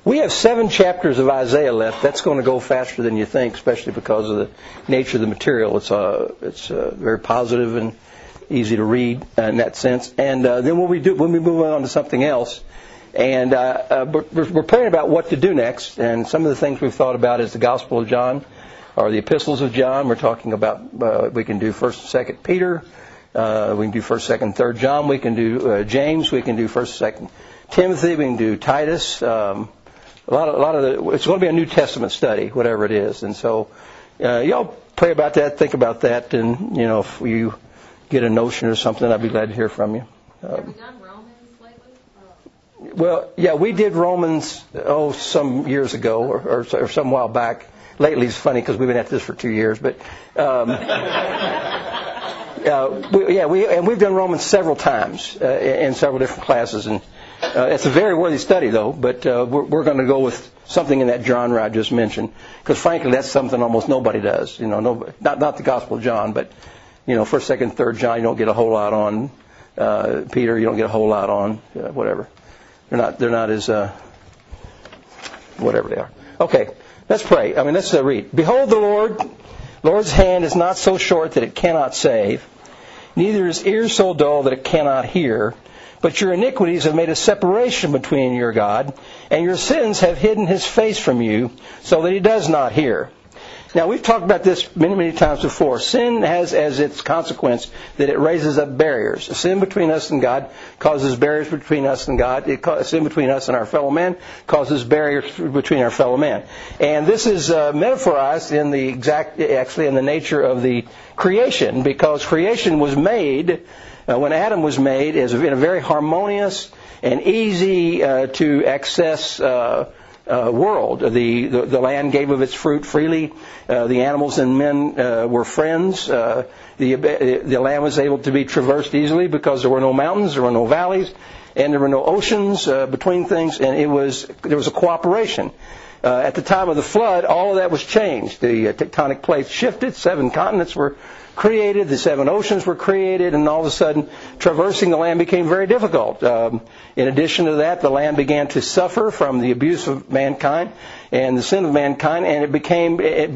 We have 7 chapters of Isaiah left. That's going to go faster than you think, especially because of the nature of the material. It's very positive and easy to read in that sense. And then when we move on to something else, and we're praying about what to do next. And some of the things we've thought about is the Gospel of John or the Epistles of John. We're talking about we can do 1st and 2nd Peter. We can do 1st, 2nd, 3rd John. We can do James. We can do 1st, 2nd Timothy. We can do Titus. It's going to be a New Testament study, whatever it is. And so, y'all pray about that, think about that, and, if you get a notion or something, I'd be glad to hear from you. Have we done Romans lately? Well, yeah, we did Romans, some years ago, or some while back. Lately it's funny because we've been at this for 2 years, but, we've done Romans several times, in several different classes, and, it's a very worthy study, though, but we're going to go with something in that genre I just mentioned, because frankly, that's something almost nobody does. Not the Gospel of John, but 1st, 2nd, 3rd John, you don't get a whole lot on. Peter, you don't get a whole lot on. Whatever, they're not as whatever they are. Okay, let's pray. Let's read. Behold, the Lord's hand is not so short that it cannot save, neither is ear so dull that it cannot hear. But your iniquities have made a separation between your God, and your sins have hidden His face from you, so that He does not hear. Now, we've talked about this many, many times before. Sin has as its consequence that it raises up barriers. Sin between us and God causes barriers between us and God. Sin between us and our fellow man causes barriers between our fellow man. And this is metaphorized in the nature of the creation, because creation was made. When Adam was made, is in a very harmonious and easy to access world. The land gave of its fruit freely. The animals and men were friends. The land was able to be traversed easily because there were no mountains, there were no valleys, and there were no oceans between things. And there was a cooperation. At the time of the flood, all of that was changed. The tectonic plates shifted. 7 continents were created, the 7 oceans were created, and all of a sudden traversing the land became very difficult. In addition to that, the land began to suffer from the abuse of mankind and the sin of mankind, and it became,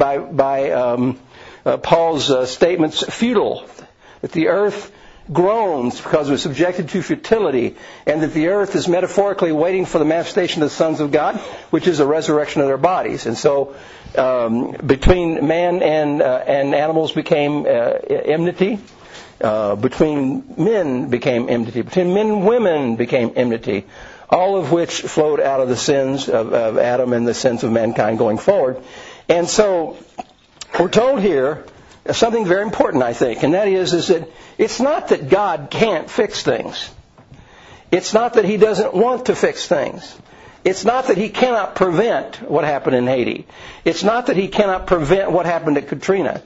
by Paul's statements, futile. That the earth groans because it was subjected to futility, and that the earth is metaphorically waiting for the manifestation of the sons of God, which is the resurrection of their bodies. And so between man and animals became enmity. Between men became enmity. Between men and women became enmity. All of which flowed out of the sins of Adam and the sins of mankind going forward. And so we're told here something very important, I think, and that is that it's not that God can't fix things. It's not that He doesn't want to fix things. It's not that He cannot prevent what happened in Haiti. It's not that He cannot prevent what happened at Katrina.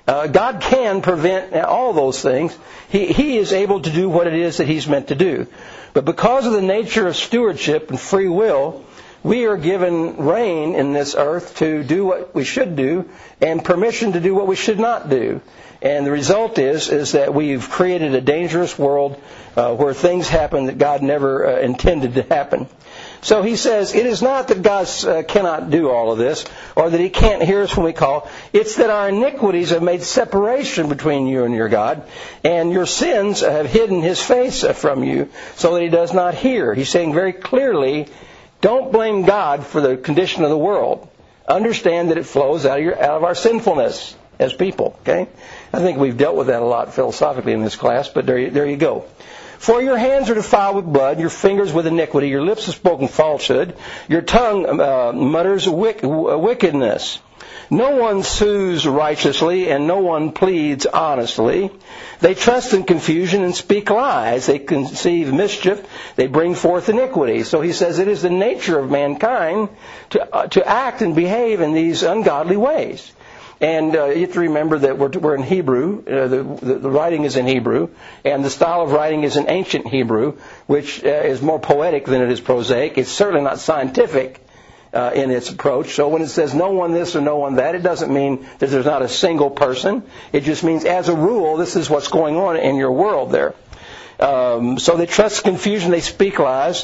God can prevent all those things. He is able to do what it is that He's meant to do. But because of the nature of stewardship and free will, we are given reign in this earth to do what we should do and permission to do what we should not do. And the result is that we've created a dangerous world where things happen that God never intended to happen. So he says, it is not that God cannot do all of this, or that He can't hear us when we call. It's that our iniquities have made separation between you and your God, and your sins have hidden His face from you, so that He does not hear. He's saying very clearly, don't blame God for the condition of the world. Understand that it flows out of our sinfulness as people. Okay, I think we've dealt with that a lot philosophically in this class, but there you go. For your hands are defiled with blood, your fingers with iniquity, your lips have spoken falsehood, your tongue mutters wickedness. No one sues righteously, and no one pleads honestly. They trust in confusion and speak lies. They conceive mischief. They bring forth iniquity. So he says it is the nature of mankind to act and behave in these ungodly ways. And you have to remember that we're in Hebrew. The writing is in Hebrew, and the style of writing is in ancient Hebrew, which is more poetic than it is prosaic. It's certainly not scientific in its approach. So when it says no one this or no one that, it doesn't mean that there's not a single person. It just means, as a rule, this is what's going on in your world there. So they trust confusion, they speak lies.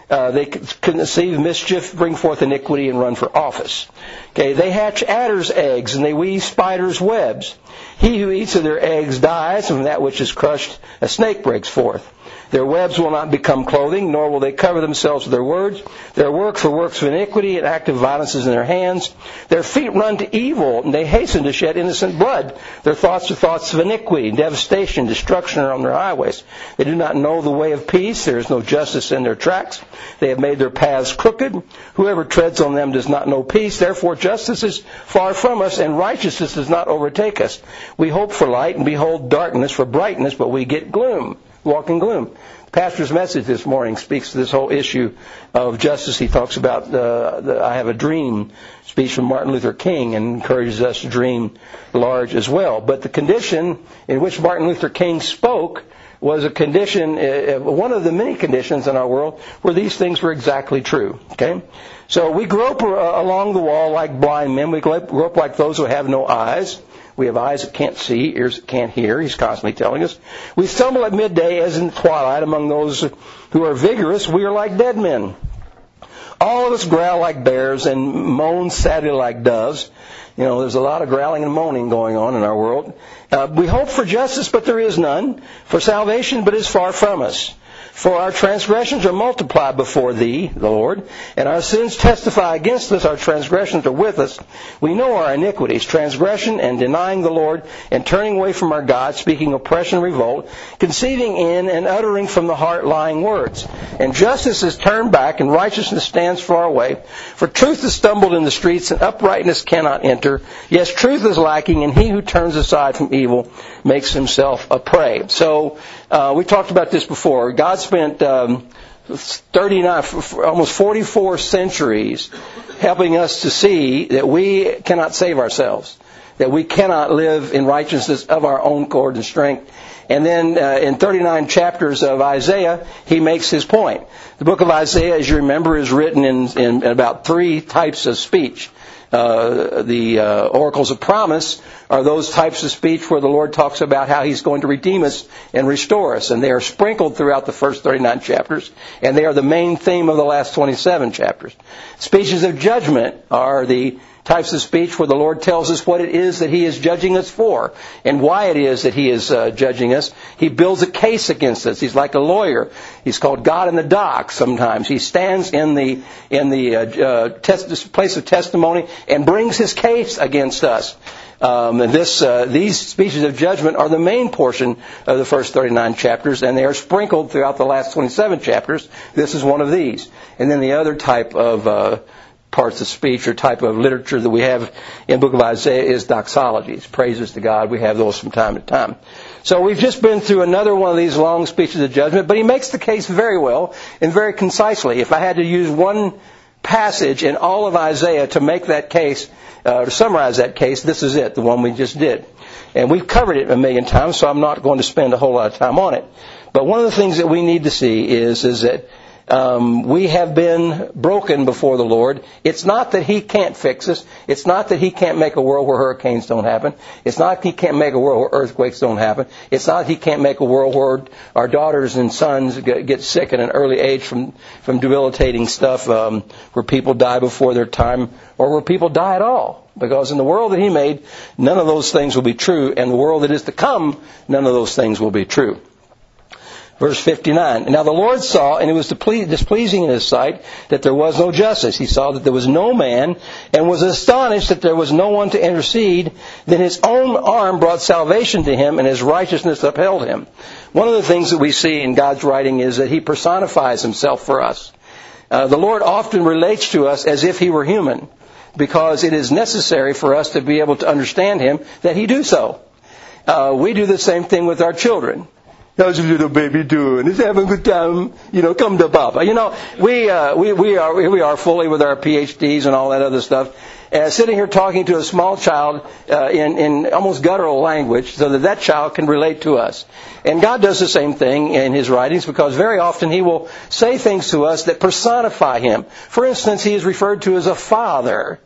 They conceive mischief, bring forth iniquity, and run for office. Okay, they hatch adders' eggs, and they weave spiders' webs. He who eats of their eggs dies, and from that which is crushed a snake breaks forth. Their webs will not become clothing, nor will they cover themselves with their words. Their works are works of iniquity, and active violence is in their hands. Their feet run to evil, and they hasten to shed innocent blood. Their thoughts are thoughts of iniquity, devastation, destruction are on their highways. They do not know the way of peace. There is no justice in their tracks. They have made their paths crooked. Whoever treads on them does not know peace. Therefore justice is far from us, and righteousness does not overtake us. We hope for light, and behold darkness for brightness, but we get gloom. Walk in gloom. The pastor's message this morning speaks to this whole issue of justice. He talks about the I have a dream speech from Martin Luther King and encourages us to dream large as well. But the condition in which Martin Luther King spoke was a condition, one of the many conditions in our world where these things were exactly true. Okay? So we grope along the wall like blind men. We grope like those who have no eyes. We have eyes that can't see, ears that can't hear. He's constantly telling us. We stumble at midday as in the twilight among those who are vigorous. We are like dead men. All of us growl like bears and moan sadly like doves. You know, there's a lot of growling and moaning going on in our world. We hope for justice, but there is none. For salvation, but is far from us. For our transgressions are multiplied before Thee, the Lord, and our sins testify against us. Our transgressions are with us. We know our iniquities, transgression and denying the Lord, and turning away from our God, speaking oppression and revolt, conceiving in and uttering from the heart lying words. And justice is turned back, and righteousness stands far away. For truth is stumbled in the streets, and uprightness cannot enter. Yes, truth is lacking, and he who turns aside from evil makes himself a prey. So, we talked about this before. God spent 39, almost 44 centuries helping us to see that we cannot save ourselves, that we cannot live in righteousness of our own accord and strength. And then in 39 chapters of Isaiah, he makes his point. The book of Isaiah, as you remember, is written in about 3 types of speech. The oracles of promise are those types of speech where the Lord talks about how He's going to redeem us and restore us. And they are sprinkled throughout the first 39 chapters. And they are the main theme of the last 27 chapters. Speeches of judgment are the types of speech where the Lord tells us what it is that He is judging us for and why it is that He is judging us. He builds a case against us. He's like a lawyer. He's called God in the dock sometimes. He stands in the place of testimony and brings His case against us. These speeches of judgment are the main portion of the first 39 chapters, and they are sprinkled throughout the last 27 chapters. This is one of these. And then the other type of parts of speech or type of literature that we have in the book of Isaiah is doxologies, praises to God. We have those from time to time. So we've just been through another one of these long speeches of judgment, but he makes the case very well and very concisely. If I had to use one passage in all of Isaiah to make that case, to summarize that case, this is it, the one we just did. And we've covered it a million times, so I'm not going to spend a whole lot of time on it. But one of the things that we need to see is that we have been broken before the Lord. It's not that He can't fix us. It's not that He can't make a world where hurricanes don't happen. It's not that He can't make a world where earthquakes don't happen. It's not that He can't make a world where our daughters and sons get sick at an early age from debilitating stuff, where people die before their time, or where people die at all. Because in the world that He made, none of those things will be true. And the world that is to come, none of those things will be true. Verse 59, Now the Lord saw, and it was displeasing in His sight, that there was no justice. He saw that there was no man, and was astonished that there was no one to intercede. Then His own arm brought salvation to Him, and His righteousness upheld Him. One of the things that we see in God's writing is that He personifies Himself for us. The Lord often relates to us as if He were human, because it is necessary for us to be able to understand Him that He do so. We do the same thing with our children. How's your little baby doing? Is he having a good time? Come to Papa. We are fully with our PhDs and all that other stuff, sitting here talking to a small child in almost guttural language, so that child can relate to us. And God does the same thing in His writings, because very often He will say things to us that personify Him. For instance, He is referred to as a father.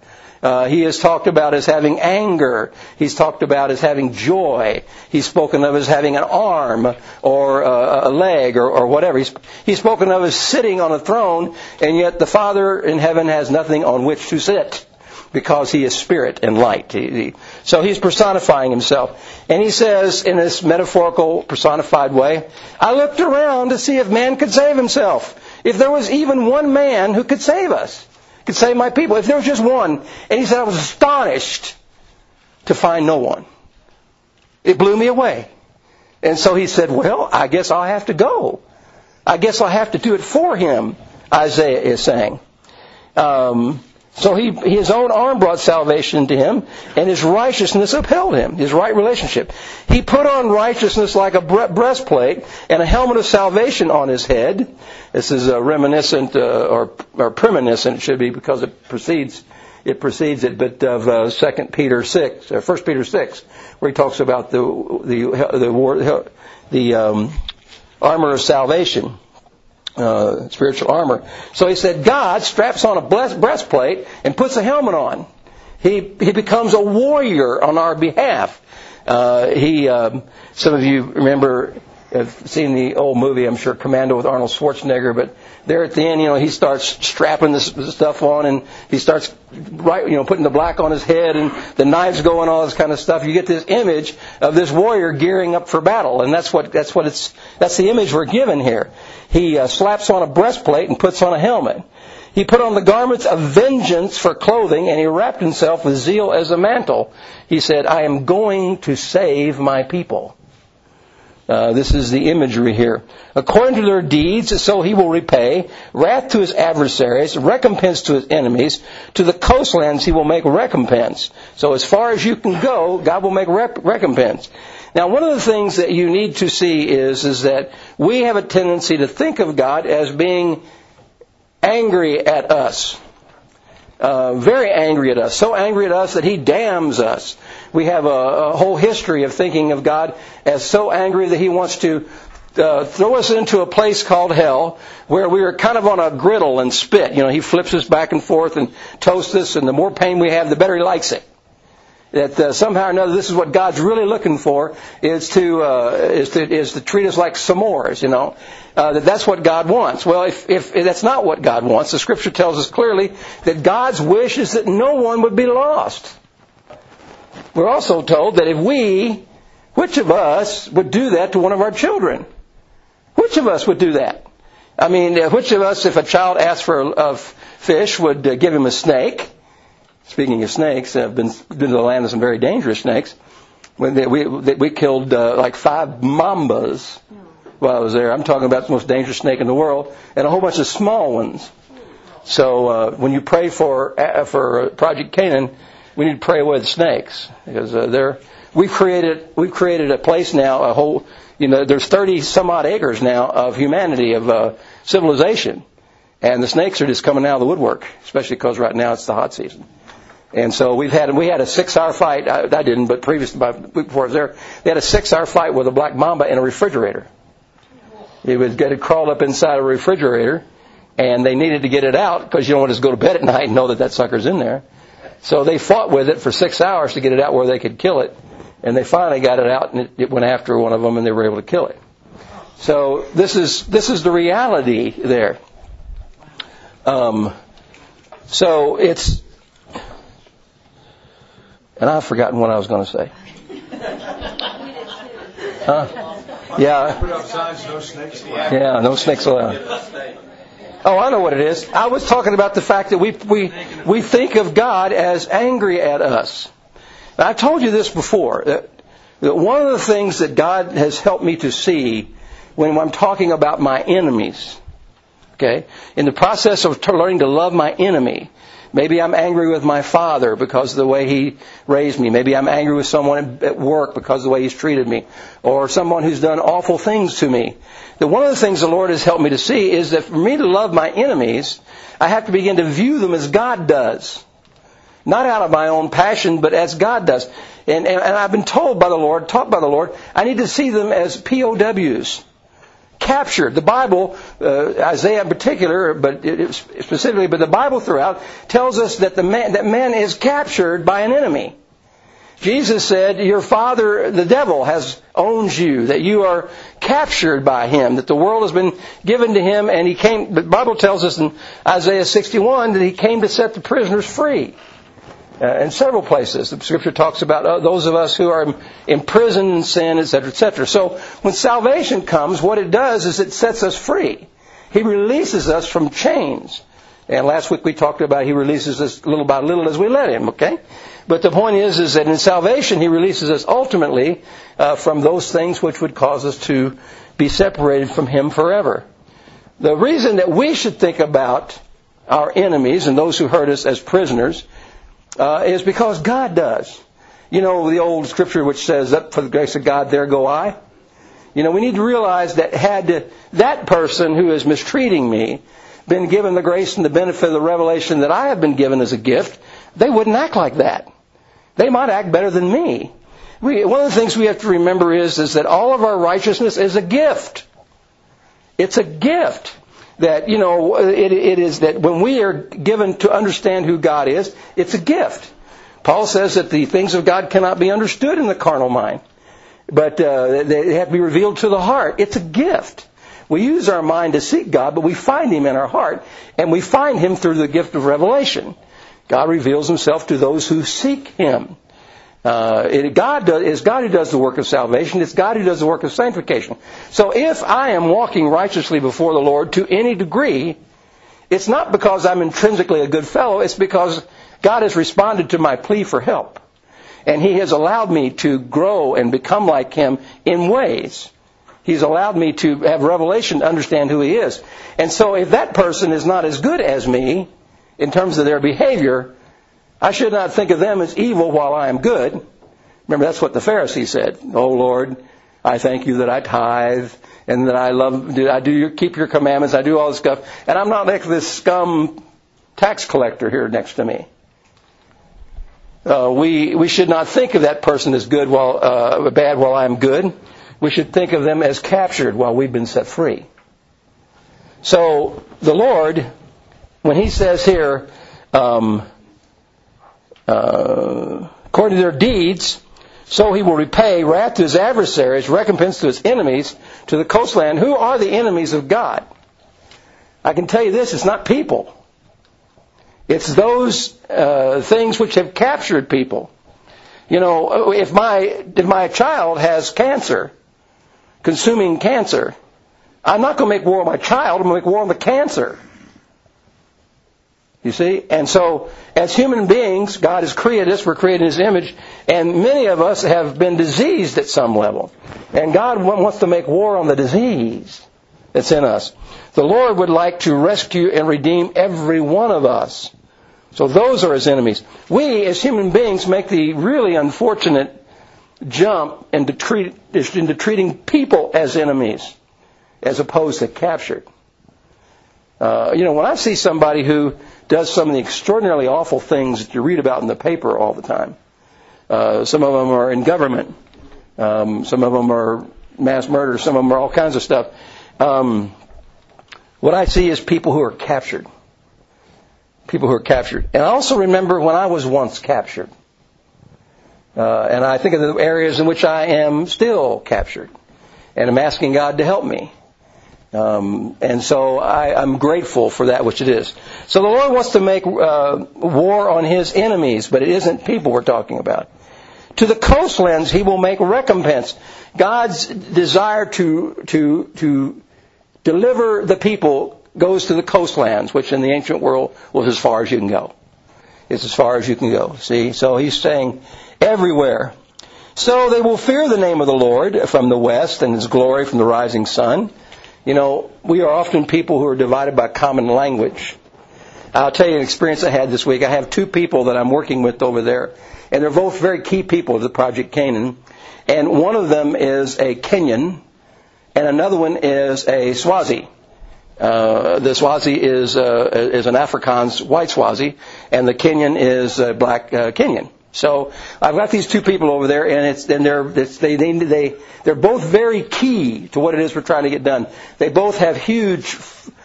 He is talked about as having anger. He's talked about as having joy. He's spoken of as having an arm or a leg or whatever. He's spoken of as sitting on a throne, and yet the Father in heaven has nothing on which to sit, because He is spirit and light. So He's personifying Himself. And He says, in this metaphorical, personified way, I looked around to see if man could save himself. If there was even one man who could save us, could save my people. If there was just one. And He said, I was astonished to find no one. It blew me away. And so He said, well, I guess I'll have to go. I guess I'll have to do it for Him, Isaiah is saying. So his own arm brought salvation to him, and His righteousness upheld him, His right relationship. He put on righteousness like a breastplate and a helmet of salvation on His head. This is reminiscent or premonition, it should be, because it precedes it, but of 1 Peter 6, where he talks about the armor of salvation. Spiritual armor. So he said, God straps on a breastplate and puts a helmet on. He becomes a warrior on our behalf. Some of you remember, have seen the old movie, I'm sure, Commando with Arnold Schwarzenegger, but there at the end, he starts strapping this stuff on, and he starts putting the black on his head, and the knives go and all this kind of stuff. You get this image of this warrior gearing up for battle, and that's the image we're given here. He slaps on a breastplate and puts on a helmet. He put on the garments of vengeance for clothing, and He wrapped Himself with zeal as a mantle. He said, I am going to save my people. This is the imagery here. According to their deeds, so He will repay. Wrath to His adversaries, recompense to His enemies. To the coastlands He will make recompense. So as far as you can go, God will make recompense. Now, one of the things that you need to see is that we have a tendency to think of God as being angry at us. Very angry at us. So angry at us that He damns us. We have a whole history of thinking of God as so angry that He wants to throw us into a place called hell, where we are kind of on a griddle and spit. He flips us back and forth and toasts us, and the more pain we have, the better He likes it. That somehow or another, this is what God's really looking for, is to treat us like s'mores. That's what God wants. Well, if that's not what God wants, the Scripture tells us clearly that God's wish is that no one would be lost. We're also told that which of us would do that to one of our children? Which of us would do that? I mean, which of us, if a child asked for a fish, would give him a snake? Speaking of snakes, I've been to the land of some very dangerous snakes. We killed like 5 mambas while I was there. I'm talking about the most dangerous snake in the world, and a whole bunch of small ones. So when you pray for Project Canaan, we need to pray away the snakes, because we've created a place now, a whole, there's 30 some odd acres now of humanity, of civilization, and the snakes are just coming out of the woodwork, especially because right now it's the hot season. And so we had a 6-hour fight. I didn't, but before I was there, they had a 6-hour fight with a black mamba in a refrigerator. It would get it crawled up inside a refrigerator, and they needed to get it out because you don't want to just go to bed at night and know that sucker's in there. So they fought with it for 6 hours to get it out where they could kill it, and they finally got it out, and it went after one of them, and they were able to kill it. So this is the reality there. So it's. And I've forgotten what I was going to say. Yeah. Put up signs, no snakes allowed. Yeah, no snakes allowed. Oh, I know what it is. I was talking about the fact that we think of God as angry at us. Now, I've told you this before, that one of the things that God has helped me to see when I'm talking about my enemies, okay, in the process of learning to love my enemy. Maybe I'm angry with my father because of the way he raised me. Maybe I'm angry with someone at work because of the way he's treated me. Or someone who's done awful things to me. That one of the things the Lord has helped me to see is that for me to love my enemies, I have to begin to view them as God does. Not out of my own passion, but as God does. And I've been taught by the Lord, I need to see them as POWs. captured. The Bible, Isaiah in particular, but specifically, but the Bible throughout tells us that man is captured by an enemy. Jesus said, your father, the devil, owns you, that you are captured by him, that the world has been given to him, and he came, the Bible tells us in Isaiah 61 that he came to set the prisoners free. In several places, the Scripture talks about those of us who are imprisoned in sin, etc., etc. So when salvation comes, what it does is it sets us free. He releases us from chains. And last week we talked about he releases us little by little as we let him, okay? But the point is that in salvation he releases us ultimately from those things which would cause us to be separated from him forever. The reason that we should think about our enemies and those who hurt us as prisoners is because God does. You know the old scripture which says, up for the grace of God, there go I. You know, we need to realize that had that person who is mistreating me been given the grace and the benefit of the revelation that I have been given as a gift, they wouldn't act like that. They might act better than me. One of the things we have to remember is that all of our righteousness is a gift. It's a gift. That, you know, it is that when we are given to understand who God is, it's a gift. Paul says that the things of God cannot be understood in the carnal mind, but they have to be revealed to the heart. It's a gift. We use our mind to seek God, but we find Him in our heart, and we find Him through the gift of revelation. God reveals Himself to those who seek Him. It's God who does the work of salvation. It's God who does the work of sanctification. So if I am walking righteously before the Lord to any degree, it's not because I'm intrinsically a good fellow. It's because God has responded to my plea for help. And He has allowed me to grow and become like Him in ways. He's allowed me to have revelation to understand who He is. And so if that person is not as good as me in terms of their behavior, I should not think of them as evil while I am good. Remember, that's what the Pharisee said. Oh, Lord, I thank you that I tithe and that I keep your commandments. I do all this stuff. And I'm not like this scum tax collector here next to me. We should not think of that person as bad while I'm good. We should think of them as captured while we've been set free. So the Lord, when He says here, according to their deeds, so He will repay wrath to His adversaries, recompense to His enemies, to the coastland. Who are the enemies of God? I can tell you this, it's not people. It's those things which have captured people. You know, if my child has cancer, consuming cancer, I'm not going to make war on my child, I'm going to make war on the cancer. You see? And so, as human beings, God has created us, we're created in His image, and many of us have been diseased at some level. And God wants to make war on the disease that's in us. The Lord would like to rescue and redeem every one of us. So those are His enemies. We, as human beings, make the really unfortunate jump into treating people as enemies, as opposed to captured. When I see somebody who does some of the extraordinarily awful things that you read about in the paper all the time, some of them are in government, some of them are mass murder, some of them are all kinds of stuff. What I see is people who are captured. People who are captured. And I also remember when I was once captured. And I think of the areas in which I am still captured. And I'm asking God to help me. And so I'm grateful for that which it is. So the Lord wants to make war on His enemies, but it isn't people we're talking about. To the coastlands He will make recompense. God's desire to deliver the people goes to the coastlands, which in the ancient world was as far as you can go. It's as far as you can go. See? So He's saying everywhere. So they will fear the name of the Lord from the west and His glory from the rising sun. You know, we are often people who are divided by common language. I'll tell you an experience I had this week. I have two people that I'm working with over there, and they're both very key people to Project Canaan. And one of them is a Kenyan, and another one is a Swazi. The Swazi is an Afrikaans white Swazi, and the Kenyan is a black Kenyan. So I've got these two people over there, and they're both very key to what it is we're trying to get done. They both have huge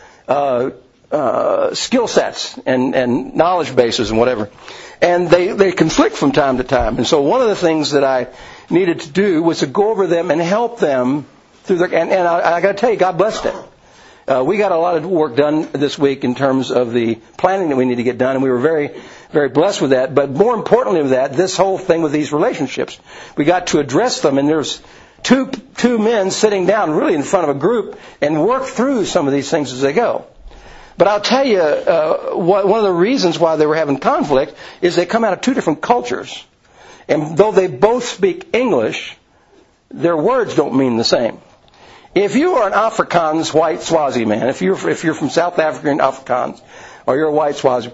skill sets and knowledge bases and whatever, and they conflict from time to time. And so one of the things that I needed to do was to go over them and help them through their. And I got to tell you, God blessed them. We got a lot of work done this week in terms of the planning that we need to get done, and we were very, very blessed with that. But more importantly than that, this whole thing with these relationships, we got to address them, and there's two men sitting down really in front of a group and work through some of these things as they go. But I'll tell you, one of the reasons why they were having conflict is they come out of two different cultures. And though they both speak English, their words don't mean the same. If you are an Afrikaans white Swazi man, if you're from South African Afrikaans, or you're a white Swazi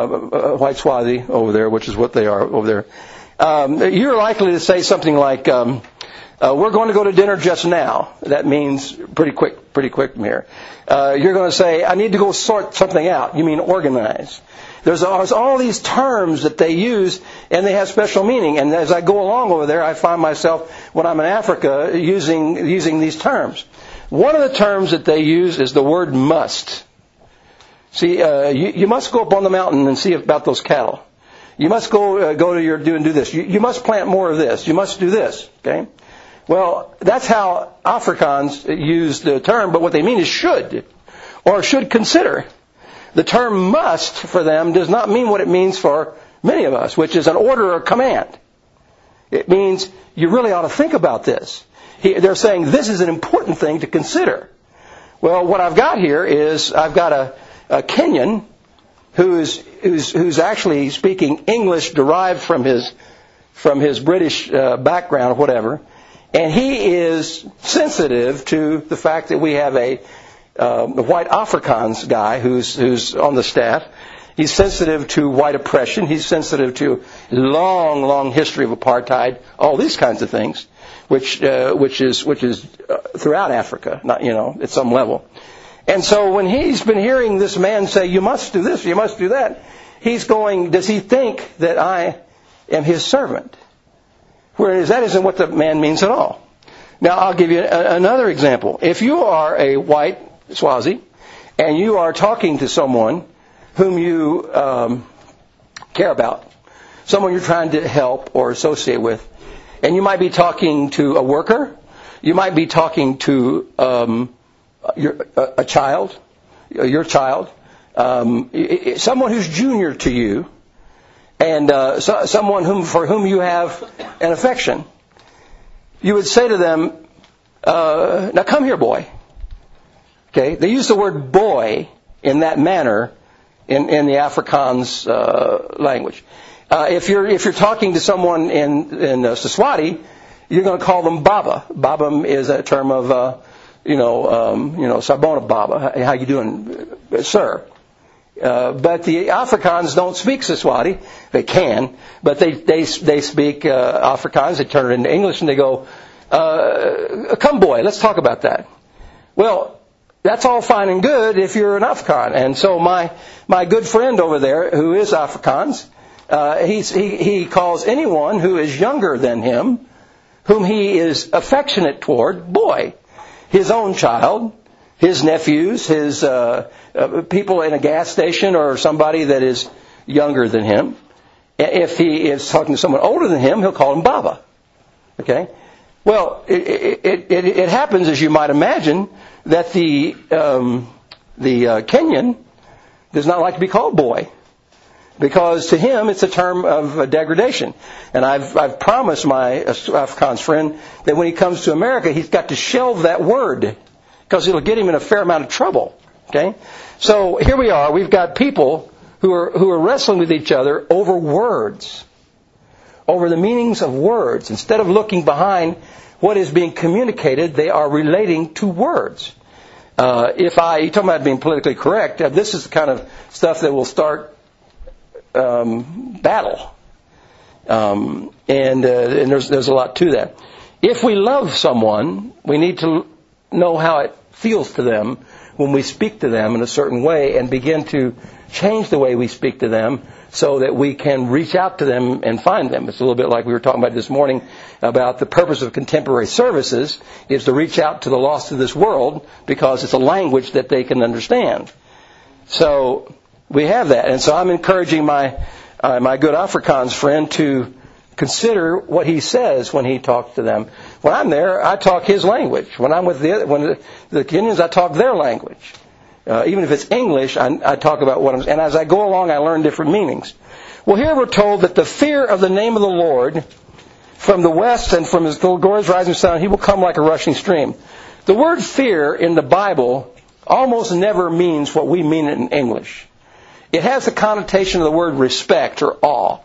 over there, which is what they are over there, you're likely to say something like, we're going to go to dinner just now. That means pretty quick from here. You're going to say, I need to go sort something out. You mean organize. There's all these terms that they use, and they have special meaning. And as I go along over there, I find myself, when I'm in Africa, using these terms. One of the terms that they use is the word must. See, you must go up on the mountain and see about those cattle. You must go to your do this. You must plant more of this. You must do this. Okay. Well, that's how Afrikaans use the term, but what they mean is should, or should consider. The term must for them does not mean what it means for many of us, which is an order or command. It means you really ought to think about this. They're saying this is an important thing to consider. Well, what I've got here is I've got a Kenyan who's actually speaking English derived from his British background or whatever, and he is sensitive to the fact that we have a white Afrikaans guy who's on the staff. He's sensitive to white oppression. He's sensitive to long history of apartheid, all these kinds of things, which is throughout Africa, not at some level. And so when he's been hearing this man say, "You must do this, you must do that," he's going, "Does he think that I am his servant?" Whereas that isn't what the man means at all. Now I'll give you another example. If you are a white Swazi, and you are talking to someone whom you care about, someone you're trying to help or associate with, and you might be talking to a worker, you might be talking to your child, someone who's junior to you, and someone for whom you have an affection, you would say to them, "Now come here, boy." Okay, they use the word boy in that manner in the Afrikaans language. If you're talking to someone in Siswati, you're going to call them Baba. Baba is a term of Sabona Baba. How you doing, sir? But the Afrikaans don't speak Siswati. They can, but they speak Afrikaans. They turn it into English and they go, "Come, boy, let's talk about that." Well, that's all fine and good if you're an Afrikaan. And so my good friend over there, who is Afrikaans, he calls anyone who is younger than him, whom he is affectionate toward, boy. His own child, his nephews, his people in a gas station, or somebody that is younger than him. If he is talking to someone older than him, he'll call him Baba. Okay? Well, it happens, as you might imagine, that the Kenyan does not like to be called boy, because to him it's a term of degradation. And I've promised my Afrikaans friend that when he comes to America, he's got to shelve that word, because it'll get him in a fair amount of trouble. Okay, so here we are. We've got people who are wrestling with each other over words, over the meanings of words. Instead of looking behind what is being communicated, they are relating to words. You're talking about being politically correct, this is the kind of stuff that will start battle. And there's a lot to that. If we love someone, we need to know how it feels to them when we speak to them in a certain way, and begin to change the way we speak to them so that we can reach out to them and find them. It's a little bit like we were talking about this morning about the purpose of contemporary services is to reach out to the lost of this world because it's a language that they can understand. So we have that. And so I'm encouraging my good Afrikaans friend to consider what he says when he talks to them. When I'm there, I talk his language. When I'm with the Kenyans, I talk their language. Even if it's English, I talk about what I'm... And as I go along, I learn different meanings. Well, here we're told that the fear of the name of the Lord from the west and from His glorious rising sun, He will come like a rushing stream. The word fear in the Bible almost never means what we mean it in English. It has the connotation of the word respect or awe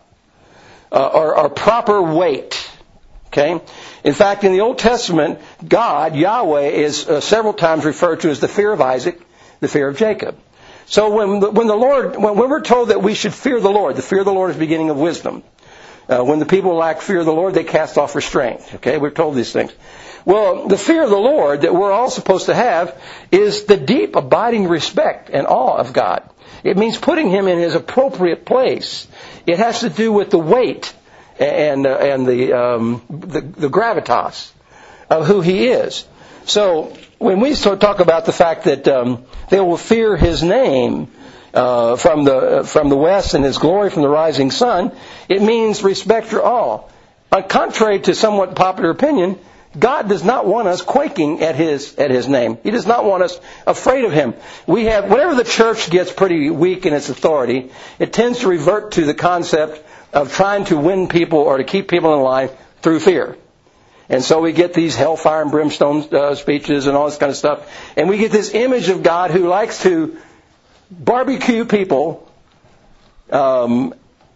or proper weight. Okay? In fact, in the Old Testament, God, Yahweh, is several times referred to as the fear of Isaac, the fear of Jacob. So when we're told that we should fear the Lord, the fear of the Lord is the beginning of wisdom. When the people lack fear of the Lord, they cast off restraint. Okay, we're told these things. Well, the fear of the Lord that we're all supposed to have is the deep, abiding respect and awe of God. It means putting Him in His appropriate place. It has to do with the weight and the gravitas of who He is. So when we talk about the fact that they will fear His name from the west and His glory from the rising sun, it means respect or awe. Contrary to somewhat popular opinion, God does not want us quaking at His name. He does not want us afraid of Him. Whenever the church gets pretty weak in its authority, it tends to revert to the concept of trying to win people or to keep people in line through fear. And so we get these hellfire and brimstone speeches and all this kind of stuff. And we get this image of God who likes to barbecue people, for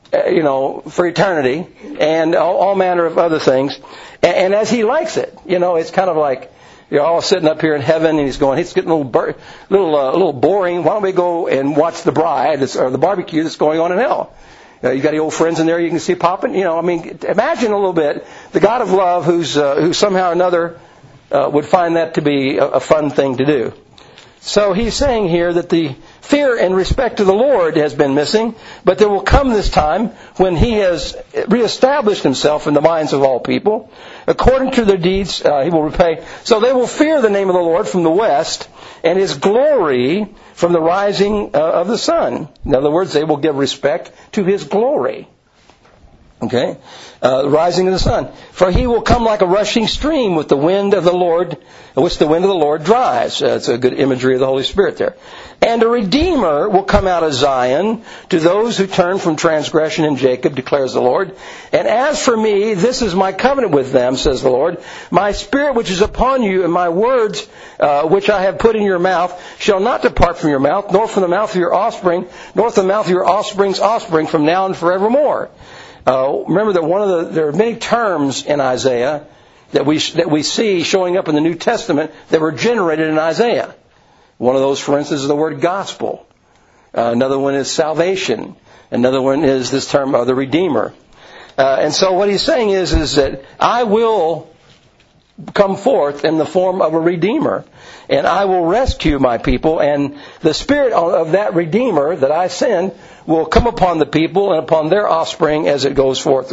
eternity and all manner of other things. And as He likes it, it's kind of like you're all sitting up here in heaven and He's getting a little boring. Why don't we go and watch the bride or the barbecue that's going on in hell? You got any old friends in there you can see popping? Imagine a little bit the God of love who somehow or another would find that to be a fun thing to do. So He's saying here that the fear and respect to the Lord has been missing, but there will come this time when He has reestablished Himself in the minds of all people. According to their deeds, He will repay. So they will fear the name of the Lord from the west and His glory from the rising of the sun. In other words, they will give respect to His glory. Okay? The rising of the sun. For He will come like a rushing stream with the wind of the Lord, which the wind of the Lord drives. It's a good imagery of the Holy Spirit there. And a Redeemer will come out of Zion to those who turn from transgression in Jacob, declares the Lord. And as for me, this is my covenant with them, says the Lord. My Spirit which is upon you and my words which I have put in your mouth shall not depart from your mouth, nor from the mouth of your offspring, nor from the mouth of your offspring's offspring from now and forevermore. Remember that there are many terms in Isaiah that we see showing up in the New Testament that were generated in Isaiah. One of those, for instance, is the word gospel. Another one is salvation. Another one is this term of the Redeemer. And so what He's saying is that I will come forth in the form of a Redeemer, and I will rescue my people, and the Spirit of that Redeemer that I send will come upon the people and upon their offspring as it goes forth.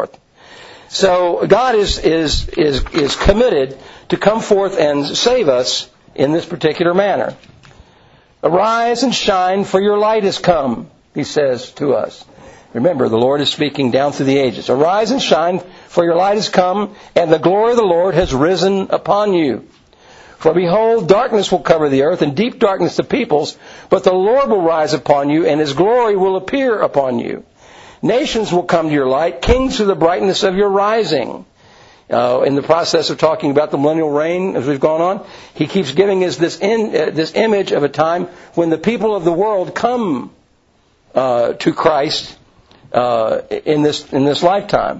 So God is committed to come forth and save us in this particular manner. Arise and shine, for your light has come, He says to us. Remember, the Lord is speaking down through the ages. Arise and shine, for your light has come, and the glory of the Lord has risen upon you. For behold, darkness will cover the earth, and deep darkness the peoples, but the Lord will rise upon you, and His glory will appear upon you. Nations will come to your light, kings to the brightness of your rising. In the process of talking about the millennial reign, as we've gone on, He keeps giving us this image of a time when the people of the world come to Christ in this lifetime.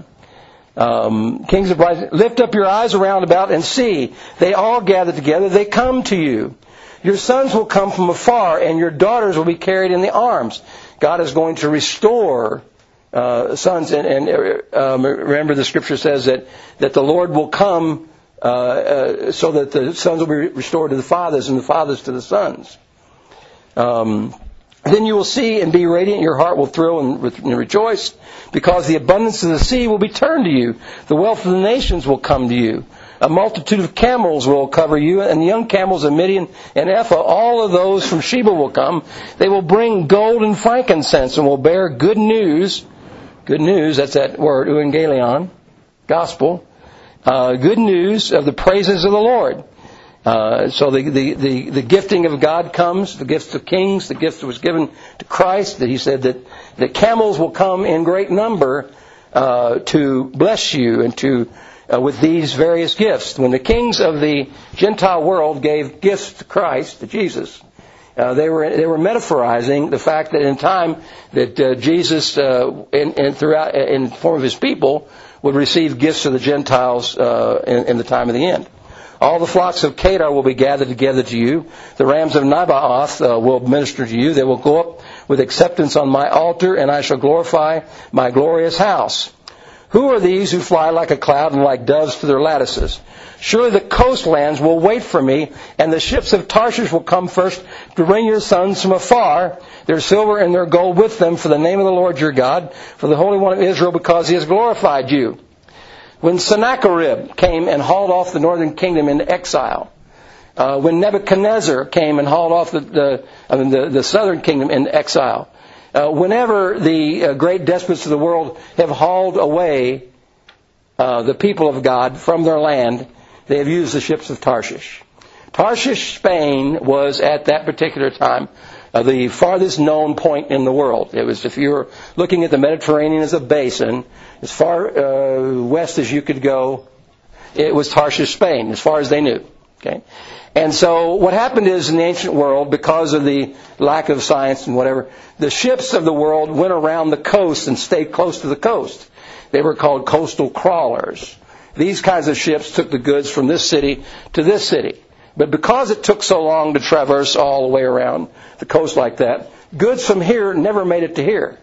Kings of brightness, lift up your eyes around about and see. They all gather together. They come to you. Your sons will come from afar, and your daughters will be carried in the arms. God is going to restore sons, and remember the Scripture says that the Lord will come so that the sons will be restored to the fathers and the fathers to the sons. Then you will see and be radiant. Your heart will thrill and rejoice, because the abundance of the sea will be turned to you. The wealth of the nations will come to you. A multitude of camels will cover you, and the young camels of Midian and Ephah, all of those from Sheba will come. They will bring gold and frankincense and will bear good news. Good news, that's that word, euangelion, gospel. Good news of the praises of the Lord. So the gifting of God comes, the gifts of kings, the gift that was given to Christ, that He said that the camels will come in great number to bless you and to with these various gifts. When the kings of the Gentile world gave gifts to Christ, to Jesus, they were metaphorizing the fact that in time that Jesus, throughout in the form of His people, would receive gifts of the Gentiles in the time of the end. All the flocks of Kedar will be gathered together to you. The rams of Nabaoth will minister to you. They will go up with acceptance on my altar, and I shall glorify my glorious house. Who are these who fly like a cloud and like doves to their lattices? Surely the coastlands will wait for me, and the ships of Tarshish will come first to bring your sons from afar, their silver and their gold with them, for the name of the Lord your God, for the Holy One of Israel, because He has glorified you. When Sennacherib came and hauled off the northern kingdom into exile, when Nebuchadnezzar came and hauled off the southern kingdom into exile, whenever the great despots of the world have hauled away the people of God from their land, they have used the ships of Tarshish. Tarshish, Spain, was at that particular time the farthest known point in the world. It was, if you were looking at the Mediterranean as a basin, as far west as you could go, it was Tarshish, Spain, as far as they knew. Okay, and so what happened is, in the ancient world, because of the lack of science and whatever, the ships of the world went around the coast and stayed close to the coast. They were called coastal crawlers. These kinds of ships took the goods from this city to this city. But because it took so long to traverse all the way around the coast like that, goods from here never made it to here.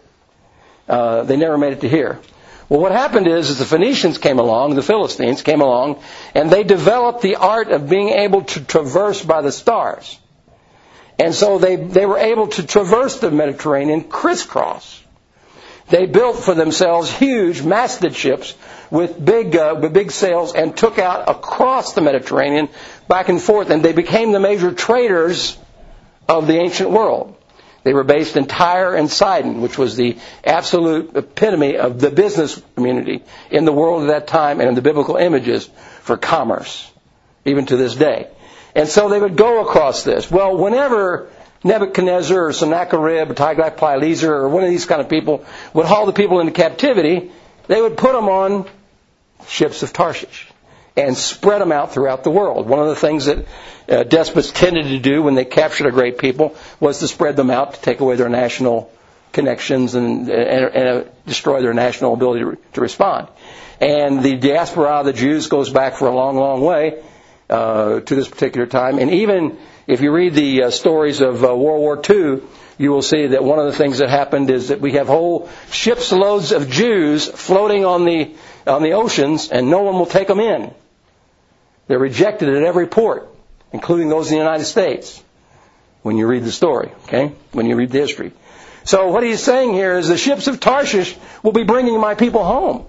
They never made it to here. Well, what happened is the Phoenicians came along, the Philistines came along, and they developed the art of being able to traverse by the stars. And so they were able to traverse the Mediterranean crisscross. They built for themselves huge masted ships with big sails and took out across the Mediterranean back and forth, and they became the major traders of the ancient world. They were based in Tyre and Sidon, which was the absolute epitome of the business community in the world at that time and in the biblical images for commerce, even to this day. And so they would go across this. Well, whenever Nebuchadnezzar or Sennacherib or Tiglath-Pileser or one of these kind of people would haul the people into captivity, they would put them on ships of Tarshish and spread them out throughout the world. One of the things that despots tended to do when they captured a great people was to spread them out, to take away their national connections and destroy their national ability to respond. And the diaspora of the Jews goes back for a long, long way to this particular time. And even if you read the stories of World War II, you will see that one of the things that happened is that we have whole ships loads of Jews floating on the oceans, and no one will take them in. They're rejected at every port, including those in the United States, when you read the story, okay? When you read the history. So what he's saying here is the ships of Tarshish will be bringing my people home.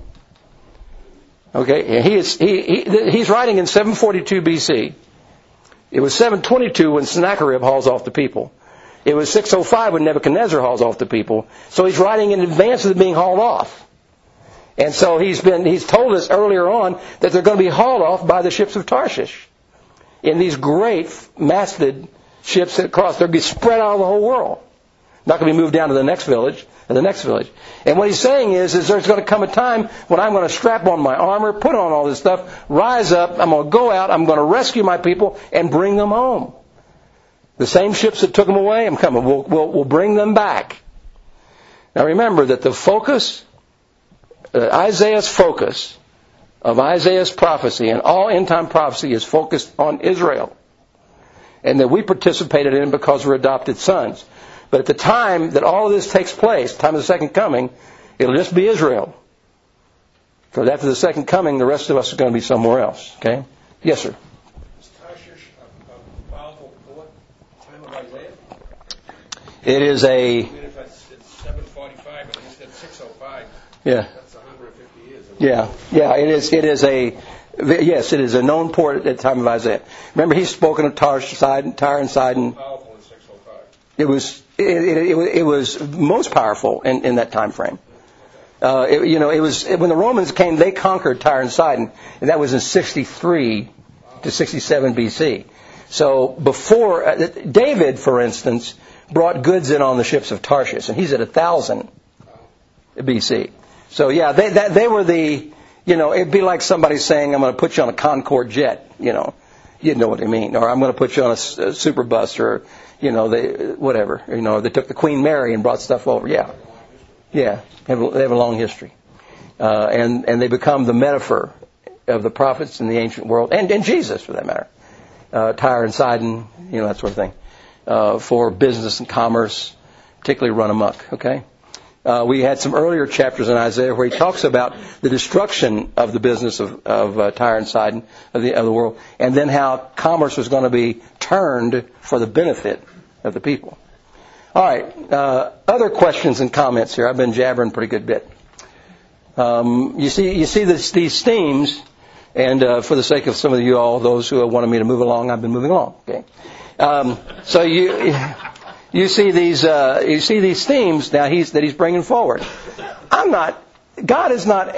Okay? He's writing in 742 BC. It was 722 when Sennacherib hauls off the people. It was 605 when Nebuchadnezzar hauls off the people. So he's writing in advance of them being hauled off. And so he's told us earlier on that they're going to be hauled off by the ships of Tarshish in these great masted ships that cross. They're going to be spread out of the whole world. Not going to be moved down to the next village and the next village. And what he's saying is there's going to come a time when I'm going to strap on my armor, put on all this stuff, rise up, I'm going to go out, I'm going to rescue my people and bring them home. The same ships that took them away, I'm coming. We'll bring them back. Now remember that the focus, Isaiah's focus of Isaiah's prophecy and all end-time prophecy is focused on Israel. And that we participated in because we're adopted sons. But at the time that all of this takes place, the time of the second coming, it'll just be Israel. For after the second coming, the rest of us are going to be somewhere else. Okay? Yes, sir. Is Tarshish a powerful port, time of Isaiah? It is a... Even if it's 745 and he said 605, Yeah. that's 150 years. Yeah, it is a known port at the time of Isaiah. Remember, he's spoken of Tyre and Sidon. Powerful in 605. It was most powerful in that time frame. It was when the Romans came, they conquered Tyre and Sidon, and that was in 63 to 67 BC. So before David, for instance, brought goods in on the ships of Tarshish, and he's at 1000 BC. So yeah, they were the, it'd be like somebody saying, I'm going to put you on a Concorde jet, you'd know what I mean, or I'm going to put you on a super bus, or whatever, they took the Queen Mary and brought stuff over. Yeah, they have a long history, and they become the metaphor of the prophets in the ancient world, and Jesus for that matter. Tyre and Sidon, that sort of thing, for business and commerce, particularly run amok. Okay, we had some earlier chapters in Isaiah where he talks about the destruction of the business of Tyre and Sidon of the world, and then how commerce was going to be turned for the benefit of the people. All right, other questions and comments here. I've been jabbering a pretty good bit. You see these themes. And for the sake of some of you all, those who have wanted me to move along, I've been moving along. Okay, so you see these themes now that he's bringing forward. God is not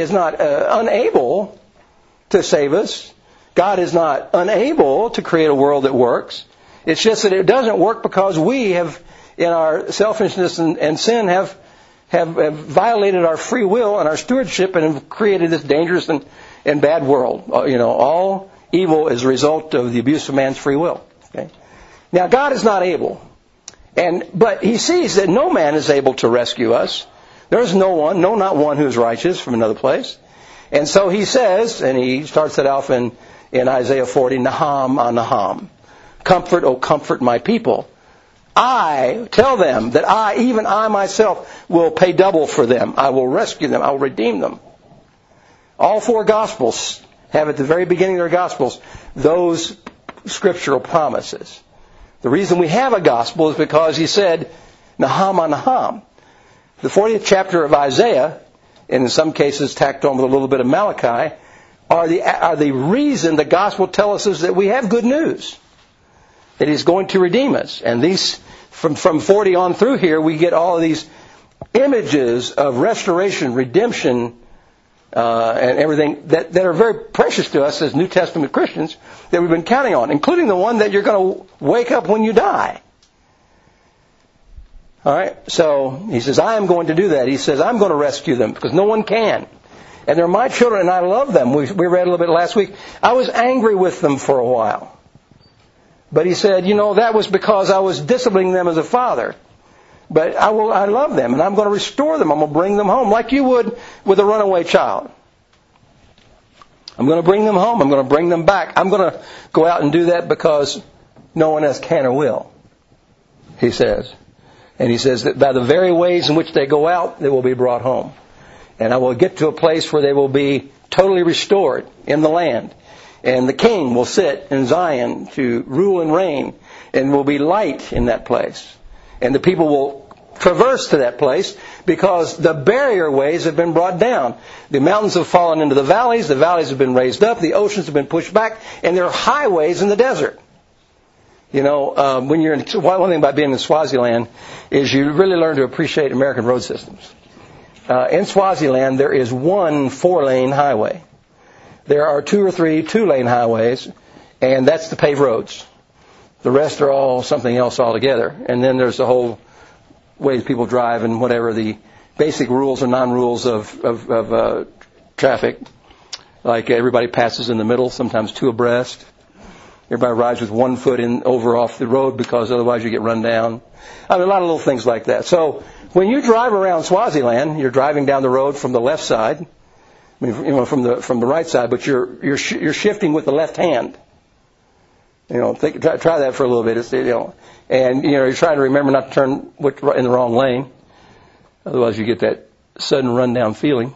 unable to save us. God is not unable to create a world that works. It's just that it doesn't work because we have, in our selfishness and sin, have violated our free will and our stewardship and have created this dangerous and bad world. All evil is a result of the abuse of man's free will. Okay? Now, God is not able. But He sees that no man is able to rescue us. There is no one, no, not one who is righteous from another place. And so He says, and He starts it off in Isaiah 40, Naham Naham. Comfort, O comfort my people. I tell them that even I myself will pay double for them. I will rescue them. I will redeem them. All four Gospels have at the very beginning of their Gospels those scriptural promises. The reason we have a Gospel is because He said, Naham Naham. The 40th chapter of Isaiah, and in some cases tacked on with a little bit of Malachi, are the reason the Gospel tells us that we have good news. That He's going to redeem us. And these, from 40 on through here, we get all of these images of restoration, redemption, and everything that are very precious to us as New Testament Christians that we've been counting on, including the one that you're going to wake up when you die. All right? So He says, I am going to do that. He says, I'm going to rescue them because no one can. And they're my children and I love them. We read a little bit last week. I was angry with them for a while. But He said, that was because I was disciplining them as a father. But I love them, and I'm going to restore them. I'm going to bring them home, like you would with a runaway child. I'm going to bring them home. I'm going to bring them back. I'm going to go out and do that because no one else can or will, He says. And He says that by the very ways in which they go out, they will be brought home. And I will get to a place where they will be totally restored in the land. And the king will sit in Zion to rule and reign, and will be light in that place. And the people will traverse to that place because the barrier ways have been brought down. The mountains have fallen into the valleys have been raised up, the oceans have been pushed back, and there are highways in the desert. When you're one thing about being in Swaziland is you really learn to appreciate American road systems. In Swaziland, there is one 4-lane highway. There are 2 or 3 2-lane highways, and that's the paved roads. The rest are all something else altogether. And then there's the whole ways people drive and whatever the basic rules or non-rules of traffic. Like everybody passes in the middle, sometimes 2 abreast. Everybody rides with 1 foot over off the road because otherwise you get run down. I mean, a lot of little things like that. So when you drive around Swaziland, you're driving down the road from the left side. I mean, from the right side, but you're shifting with the left hand. Try that for a little bit. And you're trying to remember not to turn in the wrong lane, otherwise you get that sudden rundown feeling.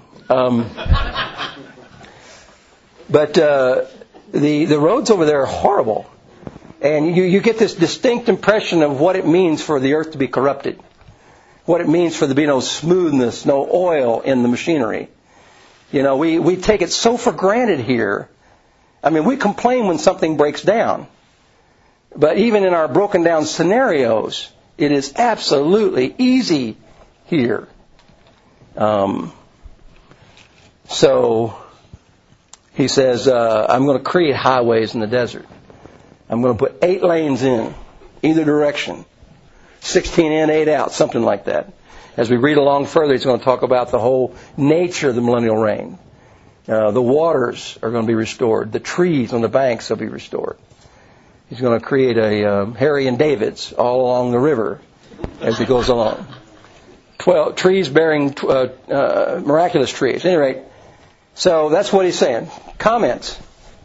But the roads over there are horrible. And you get this distinct impression of what it means for the earth to be corrupted. What it means for there to be no smoothness, no oil in the machinery. You know, we take it so for granted here. I mean, we complain when something breaks down. But even in our broken down scenarios, it is absolutely easy here. So he says, I'm going to create highways in the desert. I'm going to put 8 lanes in either direction. 16 in, 8 out, something like that. As we read along further, he's going to talk about the whole nature of the millennial reign. The waters are going to be restored. The trees on the banks will be restored. He's going to create a Harry and David's all along the river as he goes along. 12 trees bearing miraculous trees. At any rate, so that's what he's saying. Comments?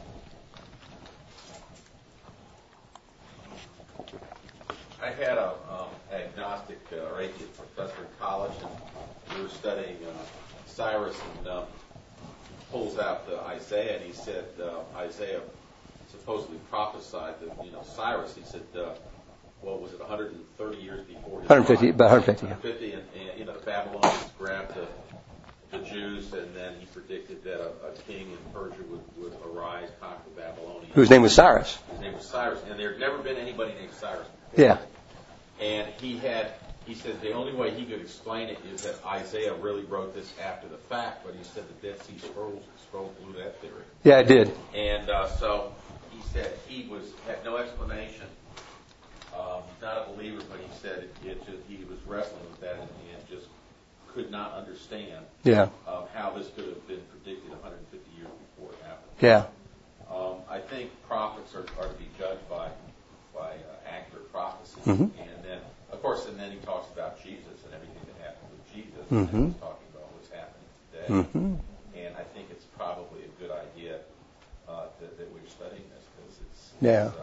I had an agnostic or atheist professor in college, and we were studying Cyrus, and pulls out Isaiah, and he said Isaiah supposedly prophesied that, Cyrus, he said, what was it, 130 years before his 150, time? about 150. 150, and the Babylonians grabbed the Jews, and then he predicted that a king in Persia would arise, conquer the Babylonians. Whose name was Cyrus. His name was Cyrus, and there had never been anybody named Cyrus before. Yeah. And he said the only way he could explain it is that Isaiah really wrote this after the fact, but he said the Dead Sea Scrolls blew that theory. Yeah, I did. And so he said he had no explanation. He's not a believer, but he said he was wrestling with that and just could not understand how this could have been predicted 150 years before it happened. Yeah. I think prophets are to be judged by accurate prophecy. Mm-hmm. And then, of course, and then he talks about Jesus and everything that happened with Jesus. Mm-hmm. And he's talking about what's happening today. Mm-hmm. And I think it's probably a good idea that we're studying this because it's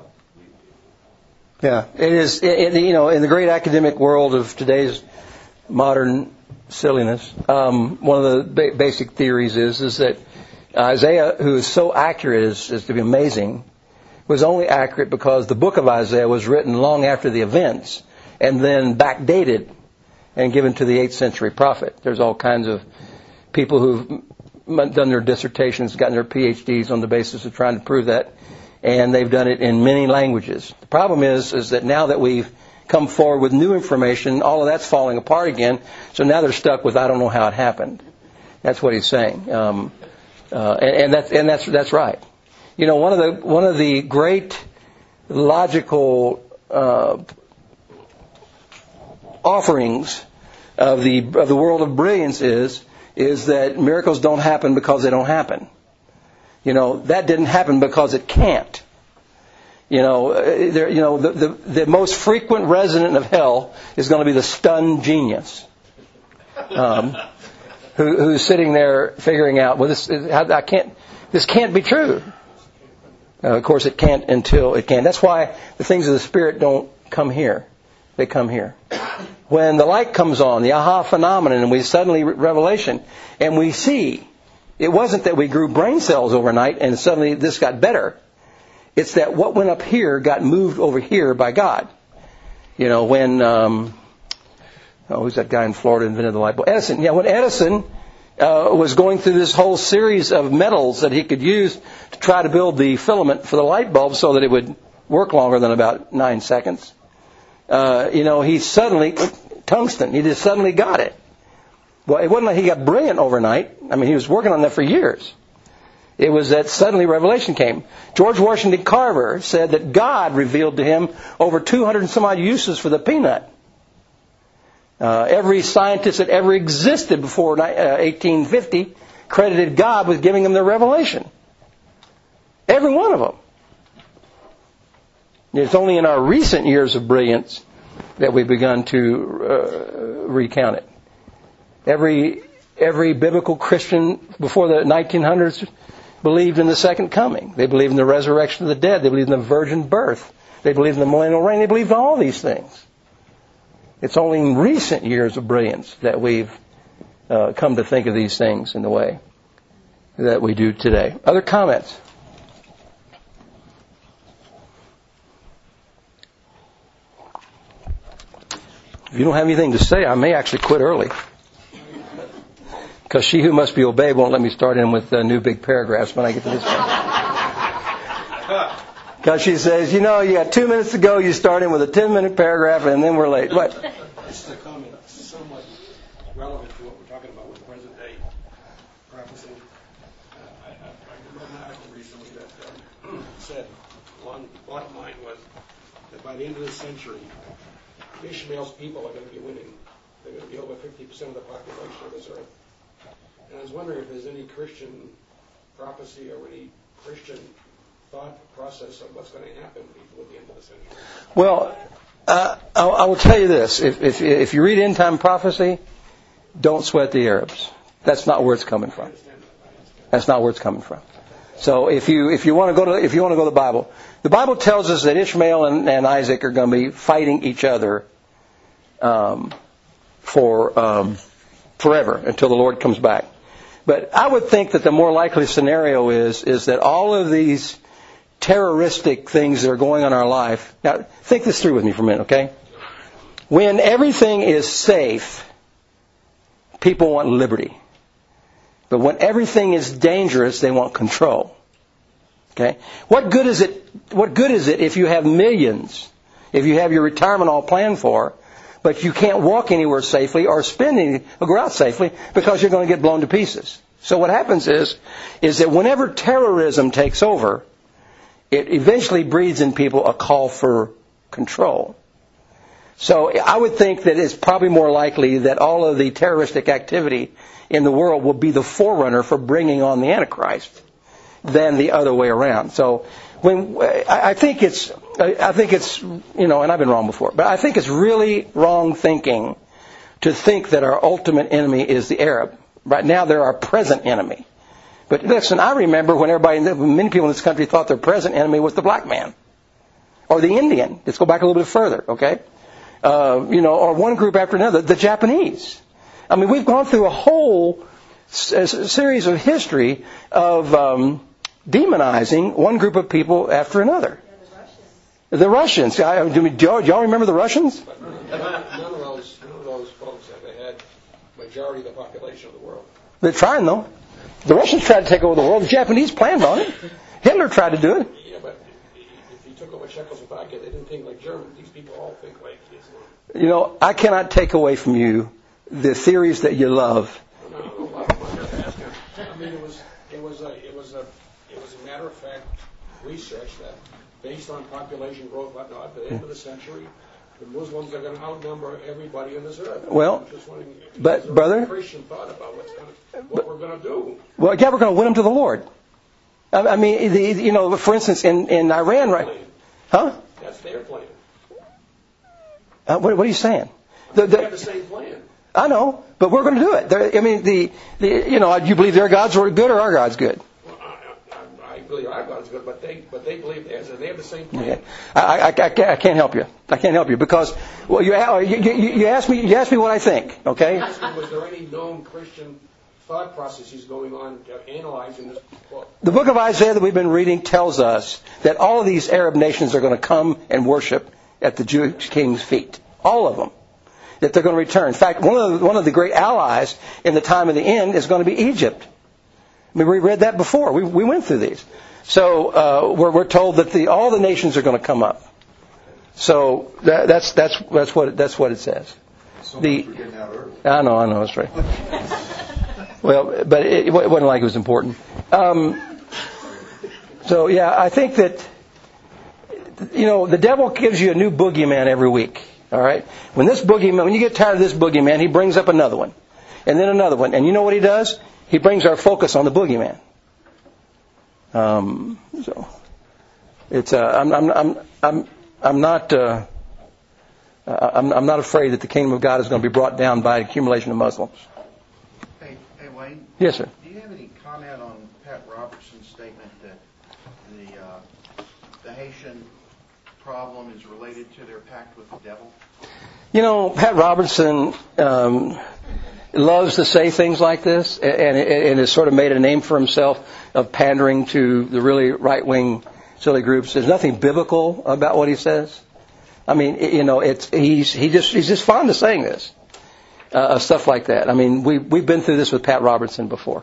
yeah, it is. In the great academic world of today's modern silliness, one of the basic theories is that Isaiah, who is so accurate as to be amazing, was only accurate because the book of Isaiah was written long after the events and then backdated and given to the 8th century prophet. There's all kinds of people who've done their dissertations, gotten their PhDs on the basis of trying to prove that, and they've done it in many languages. The problem is that now that we've come forward with new information, all of that's falling apart again, so now they're stuck with, I don't know how it happened. That's what he's saying. And that's right. One of the great logical offerings of the world of brilliance is that miracles don't happen because they don't happen. That didn't happen because it can't. The most frequent resident of hell is going to be the stunned genius, who's sitting there figuring out, well, this can't be true. Of course, it can't until it can. That's why the things of the Spirit don't come here. They come here. When the light comes on, the aha phenomenon, and we suddenly revelation, and we see, it wasn't that we grew brain cells overnight and suddenly this got better. It's that what went up here got moved over here by God. When who's that guy in Florida who invented the light bulb? Edison. Yeah, when Edison was going through this whole series of metals that he could use to try to build the filament for the light bulb so that it would work longer than about 9 seconds. He suddenly, tungsten, he just suddenly got it. Well, it wasn't like he got brilliant overnight. I mean, he was working on that for years. It was that suddenly revelation came. George Washington Carver said that God revealed to him over 200 and some odd uses for the peanut. Every scientist that ever existed before 1850 credited God with giving them the revelation. Every one of them. It's only in our recent years of brilliance that we've begun to recount it. Every biblical Christian before the 1900s believed in the second coming. They believed in the resurrection of the dead. They believed in the virgin birth. They believed in the millennial reign. They believed in all these things. It's only in recent years of brilliance that we've come to think of these things in the way that we do today. Other comments? If you don't have anything to say, I may actually quit early. Because she who must be obeyed won't let me start in with new big paragraphs when I get to this point. Because she says, you got 2 minutes to go, you start in with a 10-minute paragraph, and then we're late. What? This is a comment somewhat relevant to what we're talking about with present-day prophecy. I read an article recently that said, bottom line was that by the end of this century, Ishmael's people are going to be winning. They're going to be over 50% of the population of this earth. And I was wondering if there's any Christian prophecy or any Christian thought process of what's going to happen before the end of the century. Well, I will tell you this. If you read end-time prophecy, don't sweat the Arabs. That's not where it's coming from. That's not where it's coming from. So if you want to go to the Bible tells us that Ishmael and Isaac are going to be fighting each other for forever until the Lord comes back. But I would think that the more likely scenario is that all of these terroristic things that are going on in our life. Now, think this through with me for a minute, okay? When everything is safe, people want liberty. But when everything is dangerous, they want control. Okay? What good is it if you have millions, if you have your retirement all planned for, but you can't walk anywhere safely or go out safely because you're going to get blown to pieces? So what happens is that whenever terrorism takes over, it eventually breeds in people a call for control. So I would think that it's probably more likely that all of the terroristic activity in the world will be the forerunner for bringing on the Antichrist than the other way around. So I think it's and I've been wrong before, but I think it's really wrong thinking to think that our ultimate enemy is the Arab. Right now, they're our present enemy. But listen, I remember when many people in this country thought their present enemy was the black man or the Indian. Let's go back a little bit further, okay? Or one group after another, the Japanese. I mean, we've gone through a whole series of history of demonizing one group of people after another. The Russians. Do y'all remember the Russians? But none of those folks ever had majority of the population of the world. They're trying, though. The Russians tried to take over the world. The Japanese planned on it. Hitler tried to do it. Yeah, but if he took over Czechoslovakia, they didn't think like Germans. These people all think like Islam. I cannot take away from you the theories that you love. No. I mean, it was a matter of fact research that based on population growth, whatnot, at the end of the century, the Muslims are going to outnumber everybody on this earth. Well, but brother, Christian thought about what we're going to do. Well, yeah, we're going to win them to the Lord. I mean, for instance, in Iran, right? Huh? That's their plan. What are you saying? They have the same plan. I know, but we're going to do it. I mean, do you believe their gods are good or our gods good? Well, I believe our God's good, but they believe theirs, and they have the same plan. Okay. I can't help you. I can't help you because you asked me what I think. Okay. Was there any known Christian thought processes going on analyzing this book? The book of Isaiah that we've been reading tells us that all of these Arab nations are going to come and worship at the Jewish king's feet. All of them. That they're going to return. In fact, one of the great allies in the time of the end is going to be Egypt. I mean, we read that before. We went through these. So we're told that all the nations are going to come up. So that's what it says. I know, that's right. Well, but it wasn't like it was important. So yeah, I think that the devil gives you a new boogeyman every week. All right. When you get tired of this boogeyman, he brings up another one, and then another one, and you know what he does? He brings our focus on the boogeyman. So it's I'm not afraid that the kingdom of God is going to be brought down by accumulation of Muslims. Hey, Wayne. Yes, sir. Do you have any comment on Pat Robertson's statement that the Haitian problem is related to their pact with the devil? Pat Robertson loves to say things like this, and has sort of made a name for himself of pandering to the really right-wing silly groups. There's nothing biblical about what he says. I mean, he's just fond of saying this, stuff like that. I mean, we've been through this with Pat Robertson before.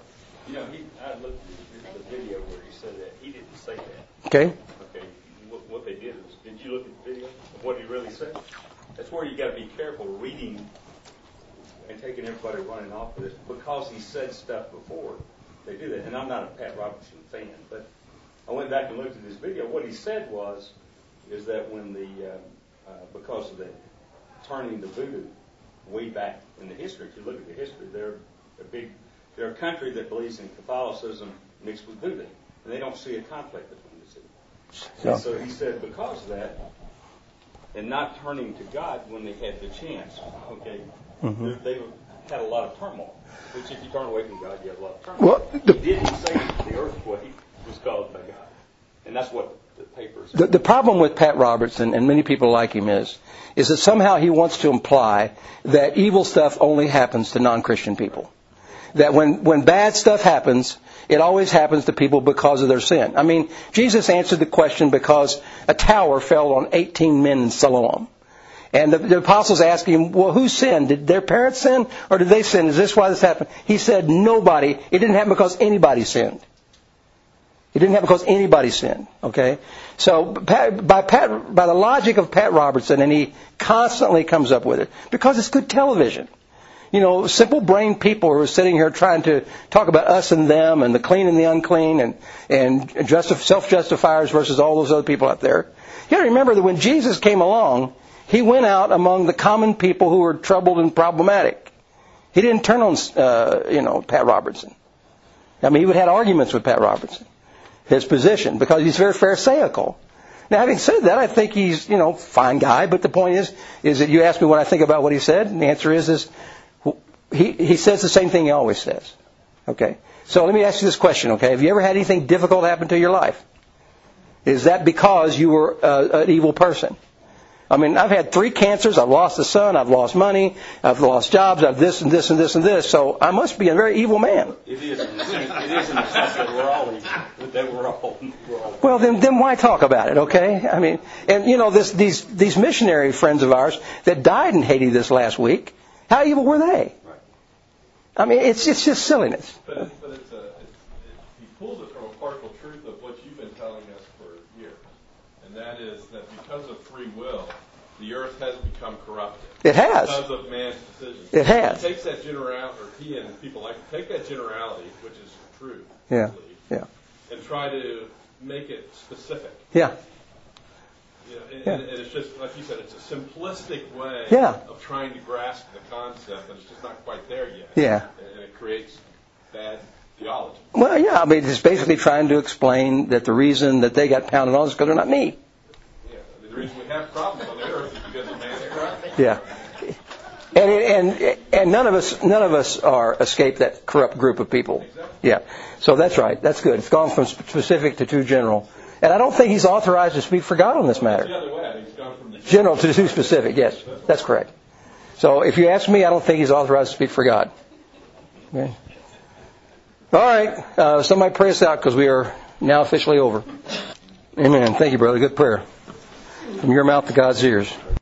I looked at the video where he said that. He didn't say that. Okay. Okay. What they did was, did you look at the video of what he really said? That's where you got to be careful reading and taking everybody running off of this, because he said stuff before they do that. And I'm not a Pat Robertson fan, but I went back and looked at this video. What he said is that when because of the turning to voodoo way back in the history, if you look at the history, they're a country that believes in Catholicism mixed with voodoo, and they don't see a conflict between the two. And so he said because of that, and not turning to God when they had the chance, okay, they had a lot of turmoil. Which if you turn away from God, you have a lot of turmoil. Well, He didn't say the earthquake was caused by God. And that's what the papers... The problem with Pat Robertson, and many people like him, is that somehow he wants to imply that evil stuff only happens to non-Christian people. That when bad stuff happens, it always happens to people because of their sin. I mean, Jesus answered the question because a tower fell on 18 men in Siloam. And the apostles asked him, well, who sinned? Did their parents sin or did they sin? Is this why this happened? He said, nobody. It didn't happen because anybody sinned. It didn't happen because anybody sinned. Okay? So by the logic of Pat Robertson, and he constantly comes up with it, because it's good television. Simple brain people who are sitting here trying to talk about us and them and the clean and the unclean and self-justifiers versus all those other people out there. You got to remember that when Jesus came along, he went out among the common people who were troubled and problematic. He didn't turn on, Pat Robertson. I mean, he would have had arguments with Pat Robertson, his position, because he's very pharisaical. Now, having said that, I think he's, fine guy. But the point is that you ask me what I think about what he said, and the answer is he says the same thing he always says. Okay. So let me ask you this question. Okay. Have you ever had anything difficult happen to your life? Is that because you were an evil person? I mean, I've had 3 cancers. I've lost a son. I've lost money. I've lost jobs. I've this and this and this and this. So I must be a very evil man. It is in the sense that we're all evil. That we're all. Well, then why talk about it? Okay. I mean, and these missionary friends of ours that died in Haiti this last week, how evil were they? Right. I mean, it's just silliness. But he pulls it from a partial truth of what you've been telling us for years, and that is that because of free will, the earth has become corrupted. It has. Because of man's decisions. It has. He takes that generality, or he and people like to take that generality, which is true, Yeah. I believe, Yeah. and try to make it specific. Yeah. And it's just, like you said, it's a simplistic way of trying to grasp the concept, and it's just not quite there yet. Yeah. And it creates bad theology. Well, yeah. I mean, it's basically trying to explain that the reason that they got pounded on is because they're not me. Yeah. The reason we have problems on the earth is because of man's corruption. Yeah. And none of us are escaped that corrupt group of people. Exactly. Yeah. So that's right. That's good. It's gone from specific to too general. And I don't think he's authorized to speak for God on this matter. It's the other way. He's gone from the General to too specific. Yes, that's correct. So if you ask me, I don't think he's authorized to speak for God. Okay. All right. Somebody pray us out because we are now officially over. Amen. Thank you, brother. Good prayer. From your mouth to God's ears.